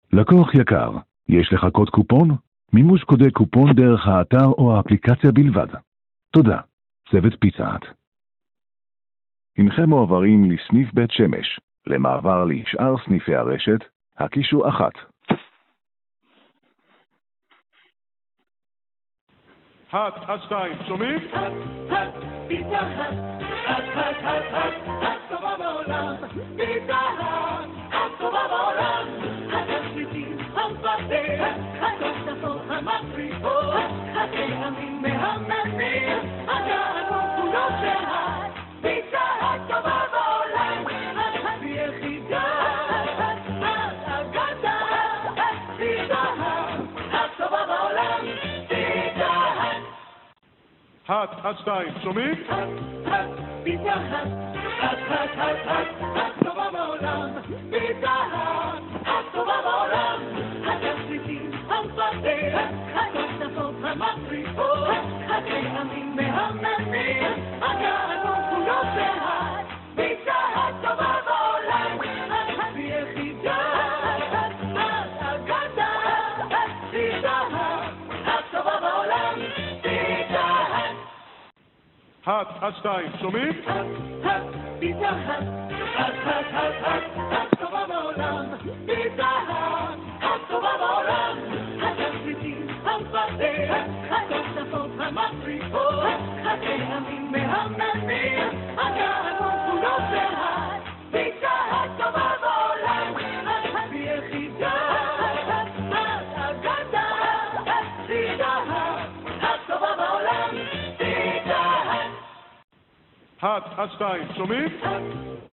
לקוח יקר, יש לך קוד קופון? מימוש קודי קופון דרך האתר או האפליקציה בלבד. תודה. צוות פיצה האט. הנכם מועברים לסניף בית שמש. למעבר לשאר סניפי הרשת, הקישו 1. האט, 2, שומעים? האט, פיצה האט, האט טובה בעולם, פיצה האט טובה בעולם, התשריטים המפתח, התוספות המפריחות, הטעמים מהממים, הגענו כולו של האט, פיצה האט טובה בעולם, את היחידה, את אגדה, פיצה האט טובה בעולם, פיצה האט. האט, 2, שומעים? האט, פיצה האט טובה בעולם, פיצה האט טובה בעולם, התשריטים המפתח, התוספות המפריחות, הטעמים מהממים, הגענו כולו של האט, פיצה האט טובה בעולם, את היחידה, את אגדה, פיצה האט טובה בעולם, פיצה האט. האט, 2, שומעים? האט, פיצה האט טובה בעולם, פיצה האט טובה בעולם, התשריטים המפתח, התוספות המפריחות, הטעמים מהממים, הגענו כולו של האט, פיצה האט טובה בעולם, את היחידה, את אגדה, פיצה האט טובה בעולם, פיצה האט. האט, 2, שומעים?